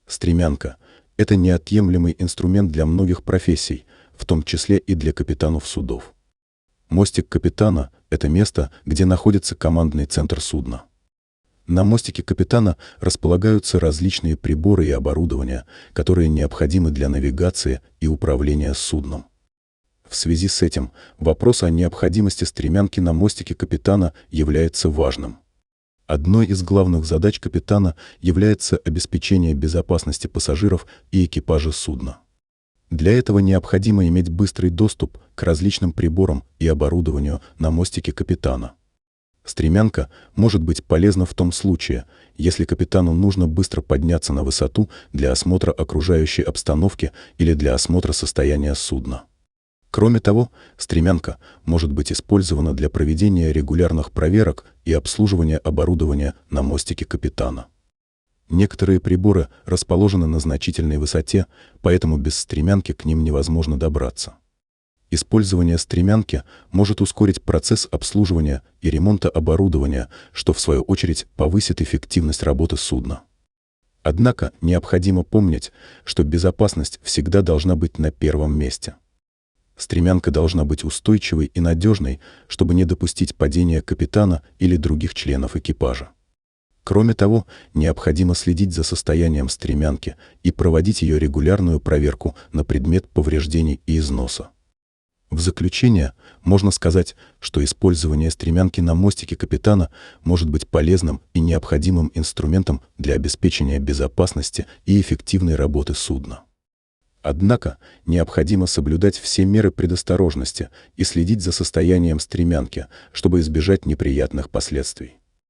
Стремянка – это неотъемлемый инструмент для многих профессий, в том числе и для капитанов судов. Мостик капитана – это место, где находится командный центр судна. На мостике капитана располагаются различные приборы и оборудование, которые необходимы для навигации и управления судном. В связи с этим вопрос о необходимости стремянки на мостике капитана является важным. Одной из главных задач капитана является обеспечение безопасности пассажиров и экипажа судна. Для этого необходимо иметь быстрый доступ к различным приборам и оборудованию на мостике капитана. Стремянка может быть полезна в том случае, если капитану нужно быстро подняться на высоту для осмотра окружающей обстановки или для осмотра состояния судна. Кроме того, стремянка может быть использована для проведения регулярных проверок и обслуживания оборудования на мостике капитана. Некоторые приборы расположены на значительной высоте, поэтому без стремянки к ним невозможно добраться. Использование стремянки может ускорить процесс обслуживания и ремонта оборудования, что в свою очередь повысит эффективность работы судна. Однако необходимо помнить, что безопасность всегда должна быть на первом месте. Стремянка должна быть устойчивой и надежной, чтобы не допустить падения капитана или других членов экипажа. Кроме того, необходимо следить за состоянием стремянки и проводить ее регулярную проверку на предмет повреждений и износа. В заключение можно сказать, что использование стремянки на мостике капитана может быть полезным и необходимым инструментом для обеспечения безопасности и эффективной работы судна. Однако необходимо соблюдать все меры предосторожности и следить за состоянием стремянки, чтобы избежать неприятных последствий.